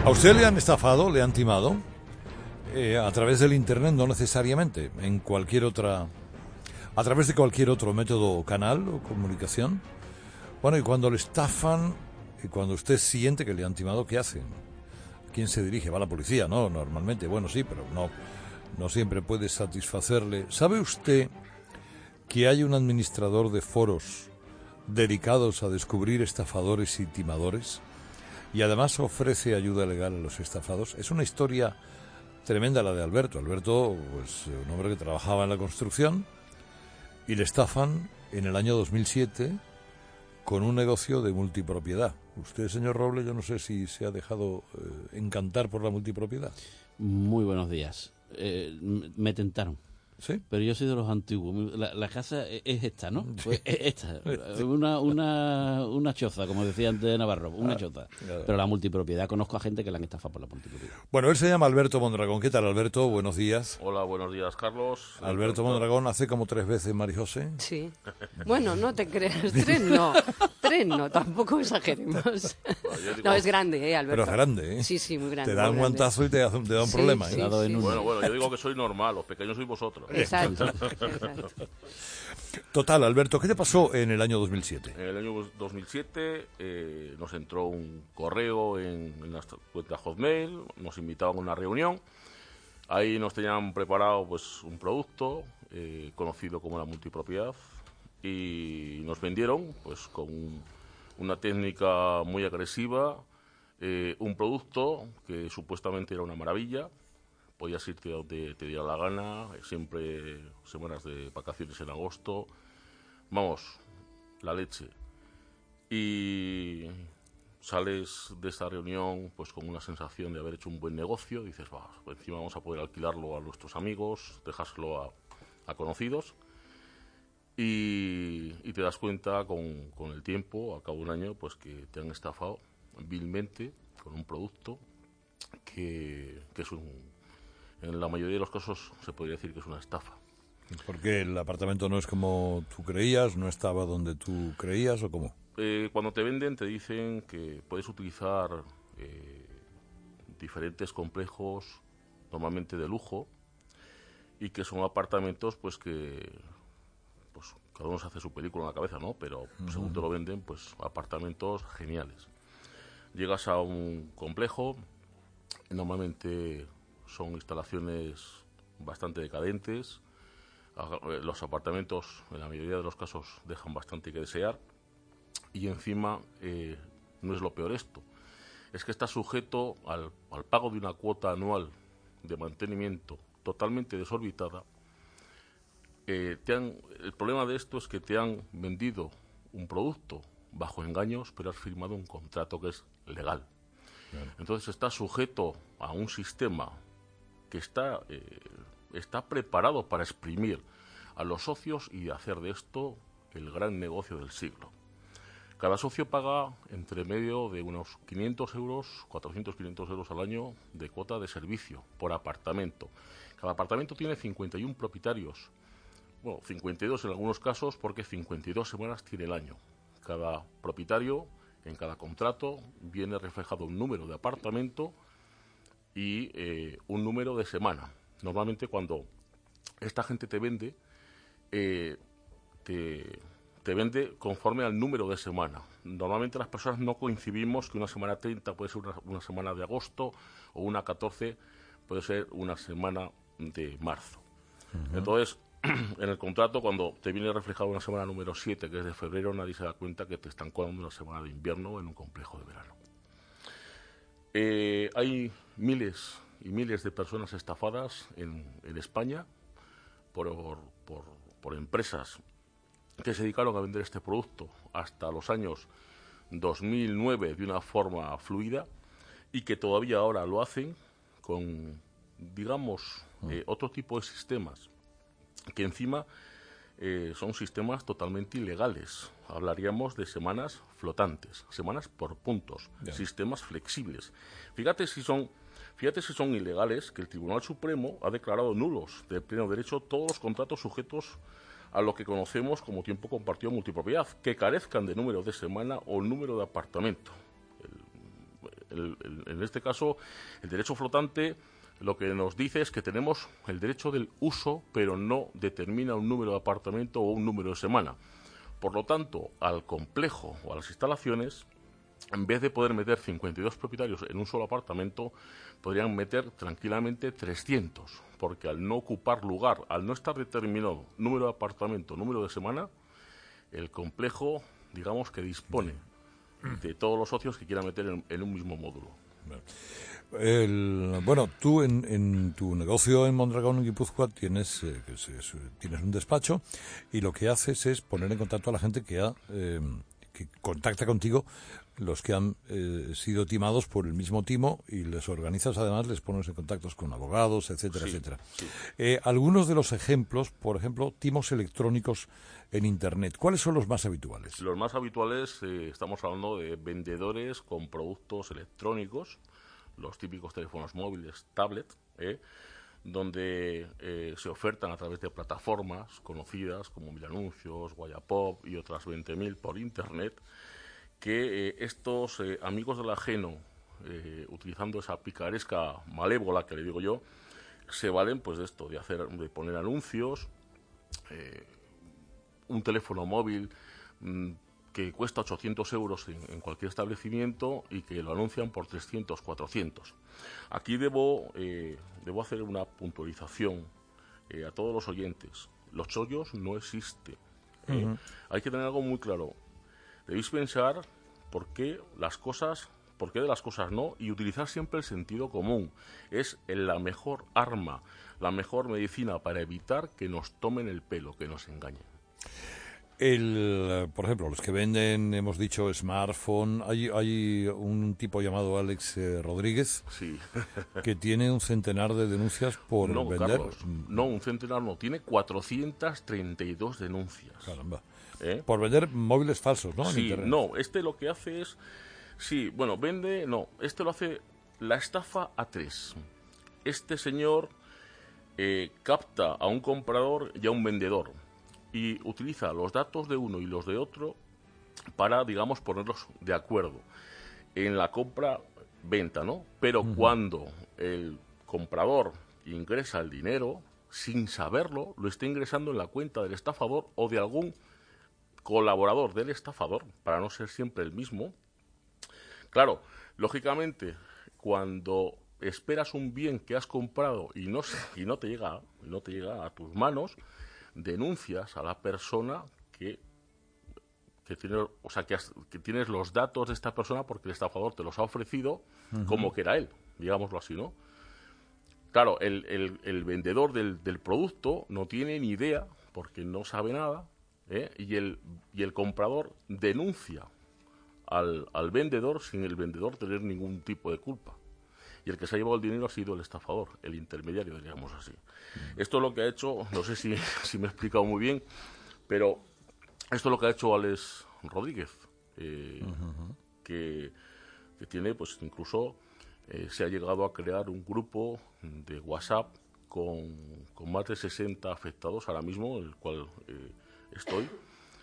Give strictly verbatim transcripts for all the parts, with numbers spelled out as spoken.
¿A usted le han estafado, le han timado? Eh, a través del Internet, no necesariamente, en cualquier otra... a través de cualquier otro método o canal o comunicación. Bueno, y cuando le estafan, y cuando usted siente que le han timado, ¿qué hacen? ¿Quién se dirige? Va a la policía, ¿no? Normalmente, bueno, sí, pero no, no siempre puede satisfacerle. ¿Sabe usted que hay un administrador de foros dedicados a descubrir estafadores y timadores? Y además ofrece ayuda legal a los estafados. Es una historia tremenda la de Alberto. Alberto, pues un hombre que trabajaba en la construcción y le estafan en el año dos mil siete con un negocio de multipropiedad. Usted, señor Roble, yo no sé si se ha dejado eh, encantar por la multipropiedad. Muy buenos días. Eh, me tentaron. ¿Sí? Pero yo soy de los antiguos. La, la casa es esta, ¿no? Pues es esta. Una, una, una choza, como decía antes Navarro, una choza. Pero la multipropiedad, conozco a gente que la han estafado por la multipropiedad. Bueno, él se llama Alberto Mondragón. ¿Qué tal, Alberto? Buenos días. Hola, buenos días, Carlos. Alberto Mondragón hace como tres veces Marijose. Sí. Bueno, no te creas. Tres no. Tres no, tampoco exageremos. Bueno, digo, no, es grande, ¿eh, Alberto? Pero es grande, ¿eh? Sí, sí, muy grande. Te da un guantazo y te da, te da un sí, problema, sí, ¿eh? Sí, sí. Bueno, bueno, yo digo que soy normal, los pequeños sois vosotros. Exacto, exacto. Total, Alberto, ¿qué te pasó en el año dos mil siete? En el año dos mil siete eh, nos entró un correo en, en nuestra cuenta Hotmail, nos invitaban a una reunión. Ahí nos tenían preparado pues un producto eh, conocido como la multipropiedad y nos vendieron pues con un, una técnica muy agresiva eh, un producto que supuestamente era una maravilla. Podías irte donde te diera la gana, siempre semanas de vacaciones en agosto. Vamos, la leche. Y sales de esta reunión pues con una sensación de haber hecho un buen negocio. Dices, va, pues encima vamos a poder alquilarlo a nuestros amigos, dejárselo a, a conocidos. Y, y te das cuenta con, con el tiempo, a cabo de un año, pues que te han estafado vilmente con un producto que, que es un... En la mayoría de los casos se podría decir que es una estafa. Porque el apartamento no es como tú creías, no estaba donde tú creías, ¿o cómo? Eh, cuando te venden te dicen que puedes utilizar eh, diferentes complejos, normalmente de lujo, y que son apartamentos pues que pues cada uno se hace su película en la cabeza, ¿no? Pero uh-huh. según te lo venden, pues apartamentos geniales. Llegas a un complejo, normalmente son instalaciones bastante decadentes. Los apartamentos, en la mayoría de los casos, dejan bastante que desear. Y encima, eh, no es lo peor esto. Es que está sujeto al, al pago de una cuota anual de mantenimiento totalmente desorbitada. Eh, te han, el problema de esto es que te han vendido un producto bajo engaños, pero has firmado un contrato que es legal. Claro. Entonces está sujeto a un sistema que está, eh, está preparado para exprimir a los socios y hacer de esto el gran negocio del siglo. Cada socio paga entre medio de unos quinientos euros, cuatrocientos, quinientos euros al año de cuota de servicio por apartamento. Cada apartamento tiene cincuenta y uno propietarios, bueno, cincuenta y dos en algunos casos porque cincuenta y dos semanas tiene el año. Cada propietario, en cada contrato, viene reflejado un número de apartamento y eh, un número de semana. Normalmente cuando esta gente te vende, eh, te, te vende conforme al número de semana. Normalmente las personas no coincidimos que una semana treinta puede ser una, una semana de agosto o una catorce puede ser una semana de marzo. Uh-huh. Entonces, en el contrato, cuando te viene reflejado una semana número siete, que es de febrero, nadie se da cuenta que te están colando una semana de invierno en un complejo de verano. Eh, hay miles y miles de personas estafadas en, en España por, por, por empresas que se dedicaron a vender este producto hasta los años dos mil nueve de una forma fluida y que todavía ahora lo hacen con, digamos, eh, otro tipo de sistemas que encima eh, son sistemas totalmente ilegales. Hablaríamos de semanas flotantes, semanas por puntos, yeah. sistemas flexibles. Fíjate si son, fíjate si son ilegales que el Tribunal Supremo ha declarado nulos de pleno derecho todos los contratos sujetos a lo que conocemos como tiempo compartido multipropiedad, que carezcan de número de semana o número de apartamento. El, el, el, en este caso, el derecho flotante lo que nos dice es que tenemos el derecho del uso, pero no determina un número de apartamento o un número de semana. Por lo tanto, al complejo o a las instalaciones, en vez de poder meter cincuenta y dos propietarios en un solo apartamento, podrían meter tranquilamente trescientos, porque al no ocupar lugar, al no estar determinado número de apartamento, número de semana, el complejo, digamos que dispone de todos los socios que quieran meter en, en un mismo módulo. El, bueno, tú en, en tu negocio en Mondragón, en Guipúzcoa, tienes, eh, que es, es, tienes un despacho y lo que haces es poner en contacto a la gente que ha eh, que contacta contigo, los que han eh, sido timados por el mismo timo, y les organizas, además les pones en contactos con abogados, etcétera, Sí, etcétera. sí. Eh, algunos de los ejemplos, por ejemplo, timos electrónicos en Internet, ¿cuáles son los más habituales? Los más habituales, eh, estamos hablando de vendedores con productos electrónicos, los típicos teléfonos móviles, tablet, ¿eh? donde eh, se ofertan a través de plataformas conocidas como Mil Anuncios, Wallapop y otras veinte mil por Internet, que eh, estos eh, amigos del ajeno, eh, utilizando esa picaresca malévola que le digo yo, se valen pues de esto, de hacer, de poner anuncios, eh, un teléfono móvil mmm, que cuesta ochocientos euros en, en cualquier establecimiento y que lo anuncian por trescientos, cuatrocientos. Aquí debo, eh, debo hacer una puntualización eh, a todos los oyentes. Los chollos no existen. Eh. Uh-huh. Hay que tener algo muy claro. Debéis pensar por qué las cosas, por qué de las cosas no, y utilizar siempre el sentido común. Es la mejor arma, la mejor medicina para evitar que nos tomen el pelo, que nos engañen. El, por ejemplo, los que venden, hemos dicho, smartphone, hay, hay un tipo llamado Alex eh, Rodríguez, sí. que tiene un centenar de denuncias por no, vender. Carlos, no, un centenar no, tiene cuatrocientas treinta y dos denuncias. Caramba. ¿Eh? Por vender móviles falsos, ¿no? Sí, en Internet. no, este lo que hace es, sí, bueno, vende, no, este lo hace la estafa A tres. Este señor eh, capta a un comprador y a un vendedor, y utiliza los datos de uno y los de otro para, digamos, ponerlos de acuerdo en la compra-venta, ¿no? Pero uh-huh. cuando el comprador ingresa el dinero, sin saberlo, lo está ingresando en la cuenta del estafador o de algún colaborador del estafador, para no ser siempre el mismo. Claro, lógicamente, cuando esperas un bien que has comprado y no, y no te llega, no te llega a tus manos, denuncias a la persona que, que tiene, o sea, que, has, que tienes los datos de esta persona porque el estafador te los ha ofrecido uh-huh. como que era él, digámoslo así, ¿no? Claro, el, el, el vendedor del, del producto no tiene ni idea porque no sabe nada, ¿eh? y, el, y el comprador denuncia al, al vendedor sin el vendedor tener ningún tipo de culpa. Y el que se ha llevado el dinero ha sido el estafador, el intermediario, diríamos así. Mm. Esto es lo que ha hecho, no sé si, si me he explicado muy bien, pero esto es lo que ha hecho Alex Rodríguez, eh, uh-huh. que, que tiene, pues incluso eh, se ha llegado a crear un grupo de WhatsApp con, con más de sesenta afectados ahora mismo, en el cual eh, estoy,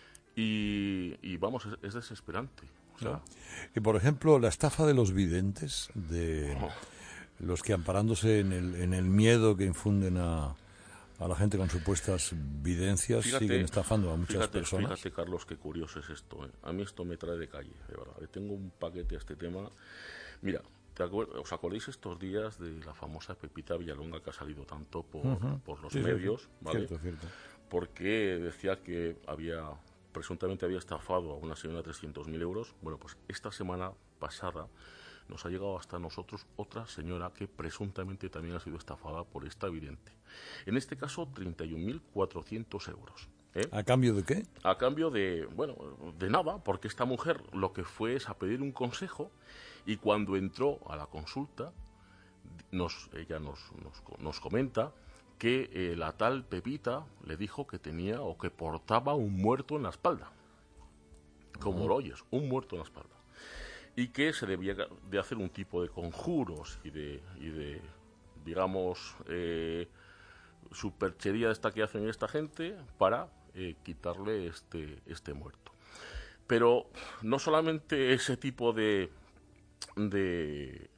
y, y vamos, es, es desesperante. O sea, y por ejemplo, la estafa de los videntes, de oh. los que amparándose en el, en el miedo que infunden a, a la gente con supuestas videncias, fíjate, siguen estafando a muchas fíjate, personas. Fíjate, Carlos, qué curioso es esto. ¿eh? A mí esto me trae de calle, de verdad. Le tengo un paquete a este tema. Mira, ¿te acuer- ¿os acordáis estos días de la famosa Pepita Villalonga que ha salido tanto por, uh-huh. por los sí, medios? Sí, sí. ¿Vale? Cierto, cierto. Porque decía que había... presuntamente había estafado a una señora trescientos mil euros. Bueno, pues esta semana pasada nos ha llegado hasta nosotros otra señora que presuntamente también ha sido estafada por esta vidente. En este caso, treinta y un mil cuatrocientos euros. ¿eh? ¿A cambio de qué? A cambio de, bueno, de nada, porque esta mujer lo que fue es a pedir un consejo y cuando entró a la consulta, nos, ella nos, nos, nos comenta que eh, la tal Pepita le dijo que tenía o que portaba un muerto en la espalda. Como uh-huh. lo oyes, un muerto en la espalda. Y que se debía de hacer un tipo de conjuros y de, y de digamos, eh, superchería esta que hacen esta gente para eh, quitarle este, este muerto. Pero no solamente ese tipo de, de,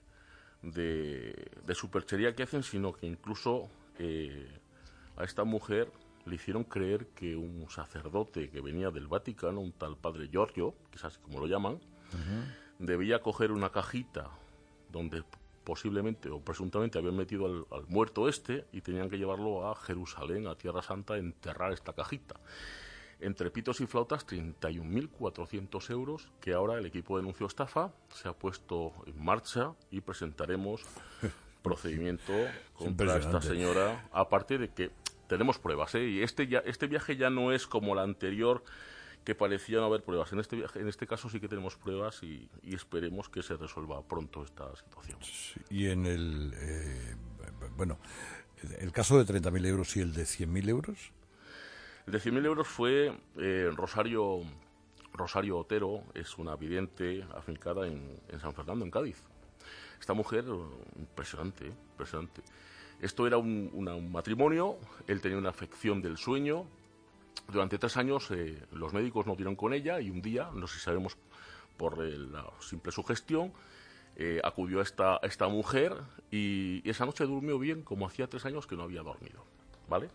de, de superchería que hacen, sino que incluso eh, a esta mujer le hicieron creer que un sacerdote que venía del Vaticano, un tal padre Giorgio, que es así como lo llaman, uh-huh. debía coger una cajita donde posiblemente o presuntamente habían metido al, al muerto este y tenían que llevarlo a Jerusalén, a Tierra Santa, a enterrar esta cajita. Entre pitos y flautas, treinta y un mil cuatrocientos euros, que ahora el equipo de Denuncio Estafa se ha puesto en marcha y presentaremos procedimiento contra esta señora, aparte de que tenemos pruebas, ¿eh? Y este, ya, este viaje ya no es como el anterior, que parecía no haber pruebas. En este viaje, en este caso sí que tenemos pruebas y, y esperemos que se resuelva pronto esta situación. Sí, y en el, eh, bueno, el caso de treinta mil euros y el de cien mil euros. El de cien mil euros fue eh, Rosario, Rosario Otero, es una vidente afincada en, en San Fernando, en Cádiz. Esta mujer, impresionante, ¿eh? impresionante. Esto era un, una, un matrimonio, él tenía una afección del sueño. Durante tres años eh, los médicos no dieron con ella y un día, no sé si sabemos por eh, la simple sugestión, eh, acudió a esta, a esta mujer y, y esa noche durmió bien como hacía tres años que no había dormido, ¿vale?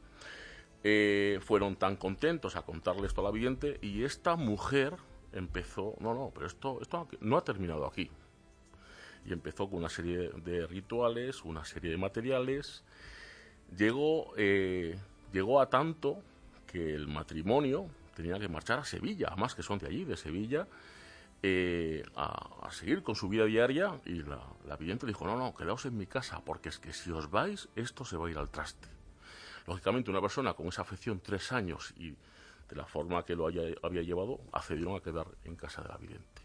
Eh, fueron tan contentos a contarle esto a la vidente y esta mujer empezó, no, no, pero esto, esto no ha terminado aquí. Y empezó con una serie de rituales, una serie de materiales. Llegó, eh, llegó a tanto que el matrimonio tenía que marchar a Sevilla, además que son de allí, de Sevilla, eh, a, a seguir con su vida diaria. Y la, la vidente dijo, no, no, quedaos en mi casa, porque es que si os vais, esto se va a ir al traste. Lógicamente, una persona con esa afección, tres años, y de la forma que lo haya, había llevado, accedieron a quedar en casa de la vidente.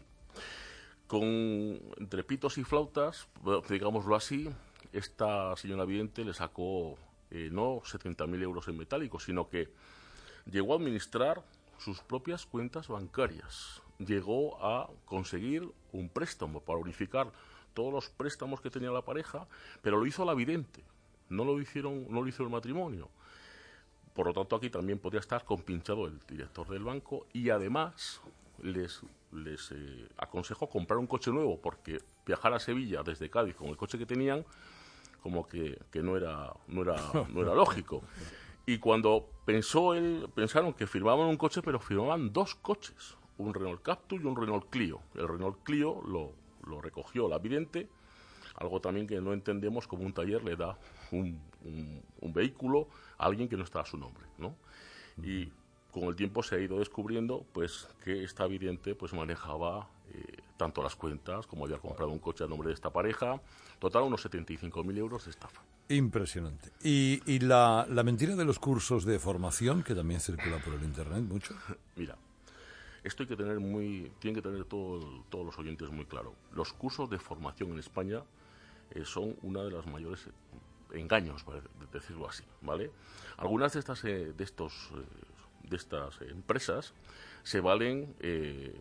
Con entre pitos y flautas, digámoslo así, esta señora vidente le sacó eh, no setenta mil euros en metálico, sino que llegó a administrar sus propias cuentas bancarias. Llegó a conseguir un préstamo para unificar todos los préstamos que tenía la pareja, pero lo hizo la vidente, no lo hicieron, no lo hizo el matrimonio. Por lo tanto, aquí también podría estar compinchado el director del banco y además les... les eh, aconsejó comprar un coche nuevo porque viajar a Sevilla desde Cádiz con el coche que tenían como que, que no era no era no era lógico. Y cuando pensó él, pensaron que firmaban un coche, pero firmaban dos coches, un Renault Captur y un Renault Clio. El Renault Clio lo, lo recogió la vidente, algo también que no entendemos como un taller le da un, un, un vehículo a alguien que no está a su nombre, ¿no? Y con el tiempo se ha ido descubriendo pues que esta vidente pues manejaba eh, tanto las cuentas como había comprado un coche a nombre de esta pareja. Total, unos setenta y cinco mil euros de estafa. Impresionante. ¿Y, y la, la mentira de los cursos de formación, que también circula por el Internet mucho? Mira, esto hay que tener muy, tienen que tener todo, todos los oyentes muy claro. Los cursos de formación en España eh, son una de las mayores engaños, para decirlo así, ¿vale? Algunas de estas, eh, de estos... Eh, de estas empresas se valen, eh,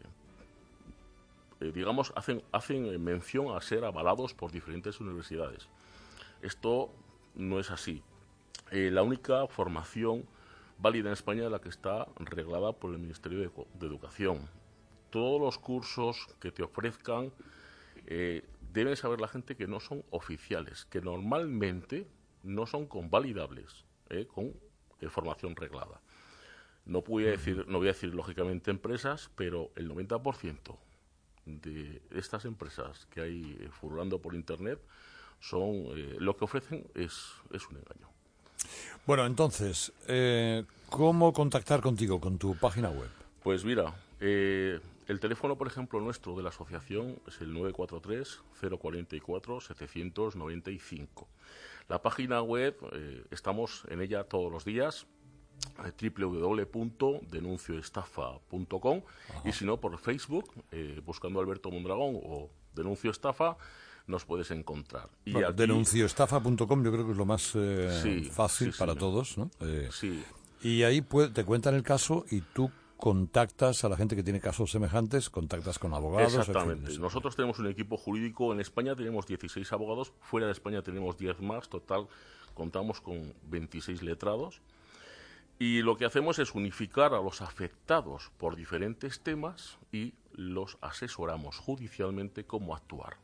eh, digamos, hacen, hacen mención a ser avalados por diferentes universidades. Esto no es así. Eh, la única formación válida en España es la que está reglada por el Ministerio de, de Educación. Todos los cursos que te ofrezcan eh, deben saber la gente que no son oficiales, que normalmente no son convalidables, eh, con eh, formación reglada. No voy a decir, no voy a decir lógicamente empresas, pero el noventa por ciento de estas empresas que hay eh, furulando por Internet son eh, lo que ofrecen es, es un engaño. Bueno, entonces, eh, ¿cómo contactar contigo, con tu página web? Pues mira, eh, el teléfono, por ejemplo, nuestro de la asociación es el nueve cuatro tres, cero cuatro cuatro, siete nueve cinco. La página web, eh, estamos en ella todos los días, doble u doble u doble u punto denuncio estafa punto com. Ajá. Y si no, por Facebook, eh, buscando Alberto Mondragón o Denuncio Estafa, nos puedes encontrar. Y bueno, aquí... denuncio estafa punto com yo creo que es lo más eh, sí, fácil sí, para sí, todos, ¿no? Eh, sí. Y ahí puede, te cuentan el caso y tú contactas a la gente que tiene casos semejantes, contactas con abogados. Exactamente. Nosotros tenemos un equipo jurídico, en España tenemos dieciséis abogados, fuera de España tenemos diez más, total contamos con veintiséis letrados. Y lo que hacemos es unificar a los afectados por diferentes temas y los asesoramos judicialmente cómo actuar.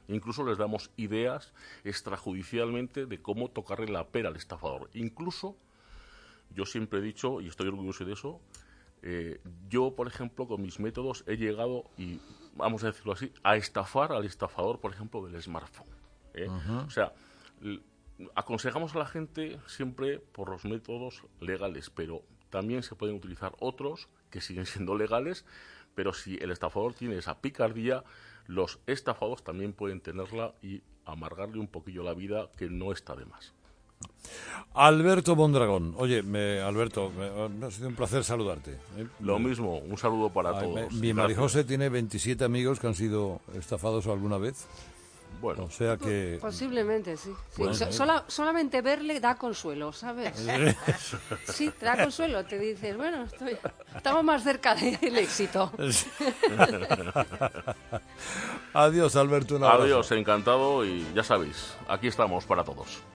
Incluso les damos ideas extrajudicialmente de cómo tocarle la pera al estafador. Incluso, yo siempre he dicho, y estoy orgulloso de eso, eh, yo, por ejemplo, con mis métodos he llegado, y vamos a decirlo así, a estafar al estafador, por ejemplo, del smartphone. ¿eh? Uh-huh. O sea, l- aconsejamos a la gente siempre por los métodos legales, pero también se pueden utilizar otros que siguen siendo legales, pero si el estafador tiene esa picardía, los estafadores también pueden tenerla y amargarle un poquillo la vida, que no está de más. Alberto Mondragón. Oye, me, Alberto, me, ha sido un placer saludarte. ¿eh? Lo mismo, un saludo para Ay, todos. Me, mi Marijose tiene veintisiete amigos que han sido estafados alguna vez. Bueno, o sea que... Posiblemente, sí. sí. Bueno, So, sola, solamente verle da consuelo, ¿sabes? Sí, te da consuelo. Te dices, bueno, estoy, estamos más cerca del éxito. Adiós, Alberto. Un abrazo. Adiós, encantado, y ya sabéis, aquí estamos para todos.